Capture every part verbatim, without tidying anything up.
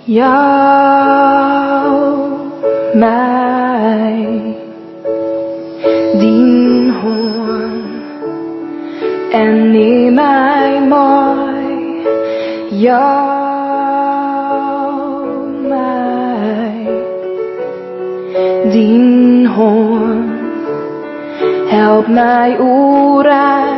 jou mij dien hoorn en neem mij mooi, jou mij dien hoorn, help mij oerijn.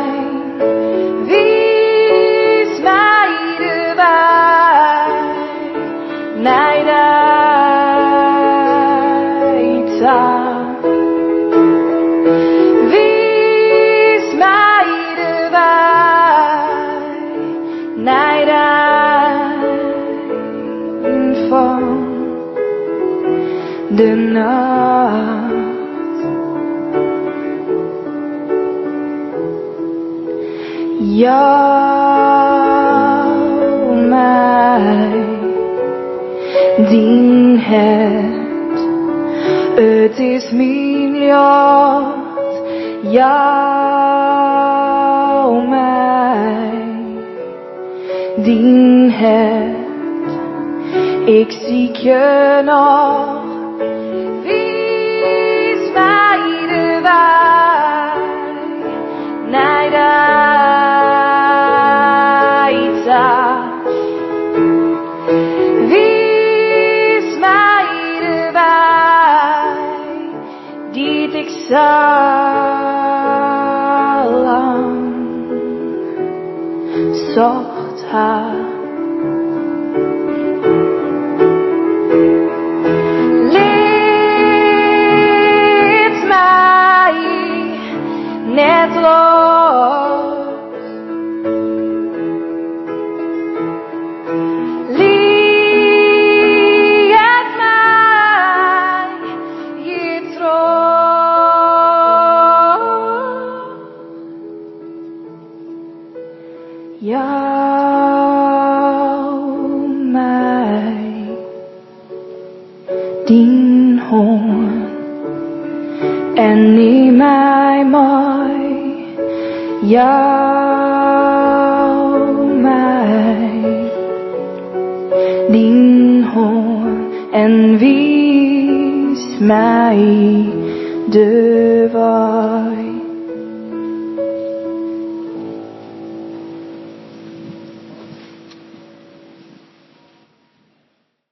Vis mij de wij, nijden van de nacht. Jou mij dien het. Het is mijn lot, jou mij dien het. Ik zie je nog, vis mij de wij, nijda ita. Vis mij de wij, die ik salam zocht haar. Leed mij net los, leed mij je trots. Jou mij dien hoorn en neem mij mooi, jou mij dien hoorn en wijs mij de weg.